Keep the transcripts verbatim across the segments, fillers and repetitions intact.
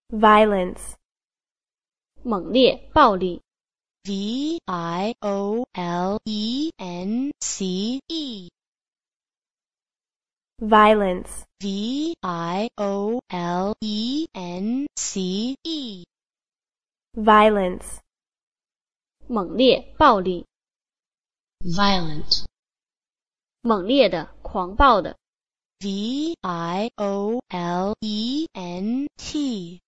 violence, 猛烈、暴力。 V I O L E N C E, violence, V I O L E N C E, violence, 猛烈、暴力。 violent, 猛烈的、狂暴的。 V I O L E N T,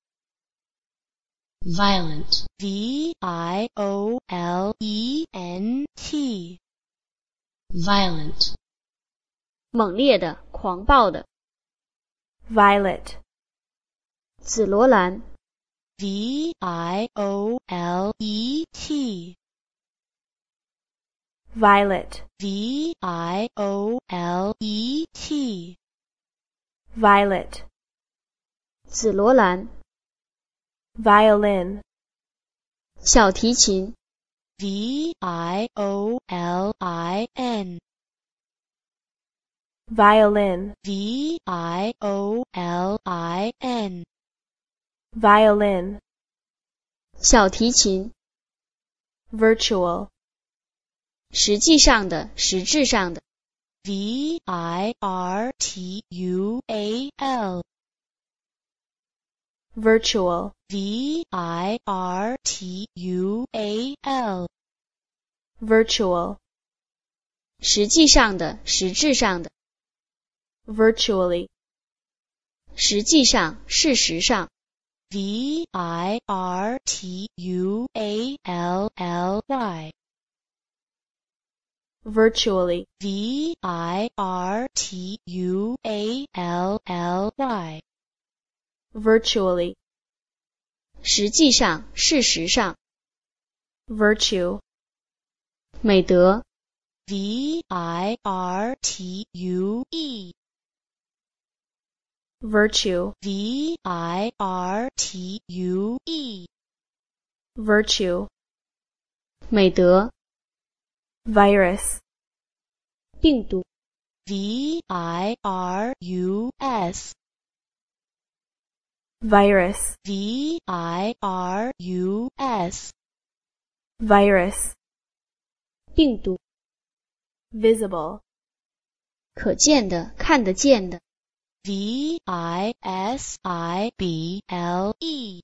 violent, V I O L E N T, violent, 猛烈的、狂暴的。 violet, 紫罗兰。 V I O L E T, violet, V I O L E T, violet, 紫罗兰。 violin, 小提琴。 V I O L I N, violin, V I O L I N, violin, 小提琴。 virtual, 实际上的、实质上的。 V I R T U A L, virtual, V I R T U A L, virtual, 实际上的、实质上的。 virtually, 实际上、事实上。 V I R T U A L L Y, virtually, V I R T U A L L Y, virtually, 实际上、事实上。 virtue, 美德。 V I R T U E, virtue, V I R T U E, virtue, 美德。 virus, 病毒。 V I R U S, virus, V I R U S, virus, 病毒。 visible, 可见的、看得见的。 V I S I B L E,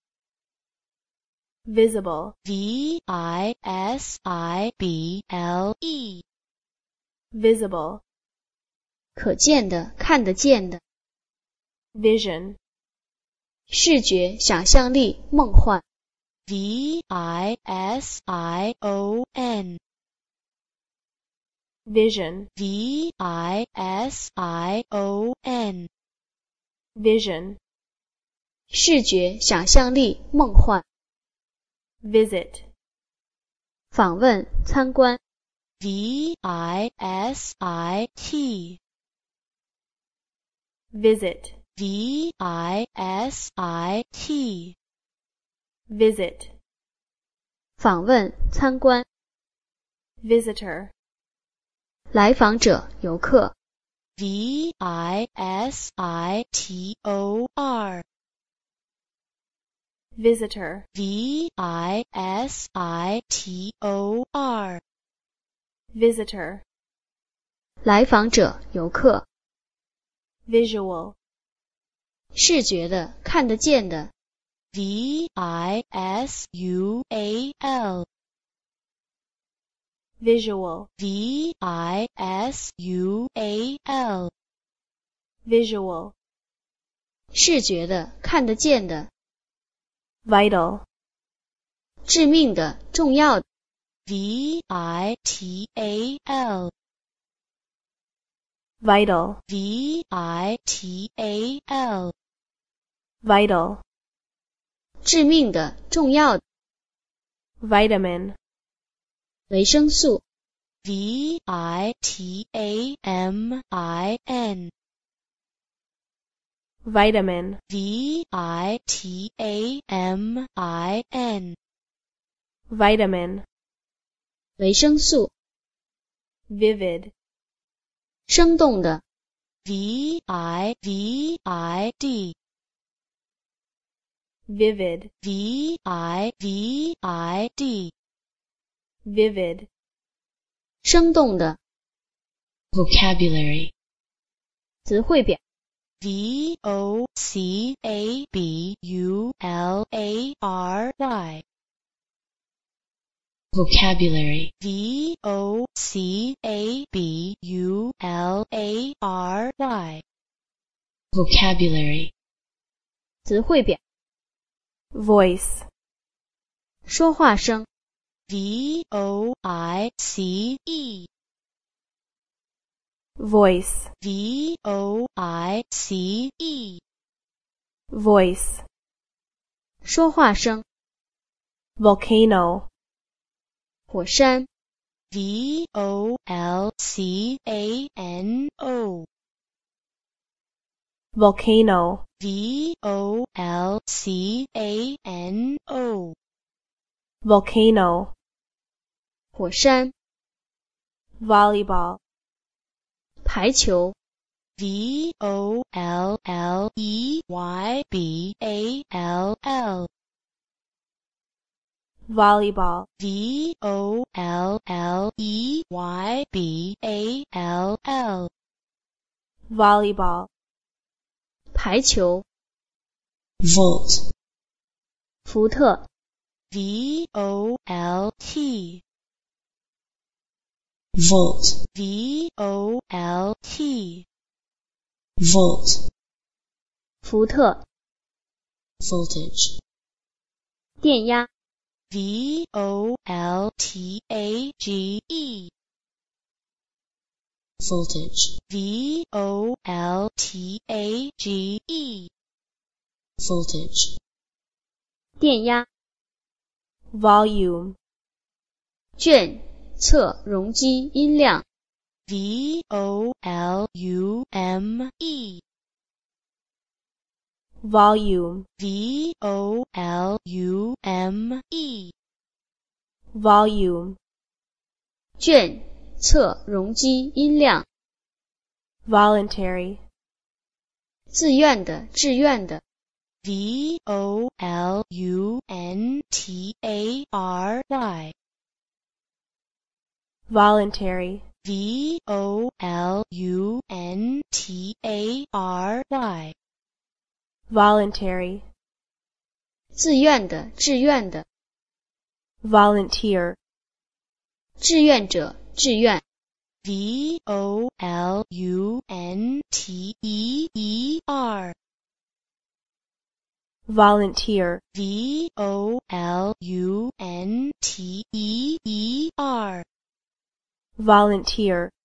visible, V I S I B L E, visible, 可见的、看得见的。 vision, 视觉、想象力、梦幻。 V I S I O N, vision, V I S I O N, vision, 视觉、想象力、梦幻。 visit, 访问、参观。 V I S I T, visit, V I S I T, visit, 访问、参观。 visitor, 来访者、游客。 V I S I T O R, visitor, V I S I T O R, visitor, 来访者、游客。 visual, 视觉的、看得见的。 V I S U A L, visual, V I S U A L, visual, 视觉的、看得见的。 vital, 致命的、重要的。 V I T A L, vital, V I T A L, vital, 致命的、重要的。 vitamin, 维生素。 V I T A M I N, vitamin, V I T A M I N, vitamin, 维生素。 vivid, 生动的。 V I V I D, vivid, V I V I D, vivid, 生动的 vocabulary, 词汇表 V O C A B U L A R Y, vocabulary, V O C A B U L A R Y, vocabulary, 词汇表 voice, 说话声 V O I C E, voice, V O I C E, voice, 说话声 volcano, 火山 V O L C A N O, volcano, V O L C A N O, volcano, 火山 volleyball, 排球 V O L L E Y B A L L, volleyball, V O L L E Y B A L L, volleyball, 排球 volt, 福特 V O L T, volt, V O L T, volt, 福特 voltage, 电压 V O L T A G E, voltage, V O L T A G E, voltage, 电压 volume, 卷测容积音量 V O L U M E, volume, V O L U M E, volume, 卷测容积音量 voluntary, 自愿的志愿的 V O L U N T A R Y, voluntary, V O L U N T A R Y, voluntary, 自愿的志愿的 volunteer, 志愿者志愿 V O L U N T E E R, volunteer, V O L U N T E E R, volunteer,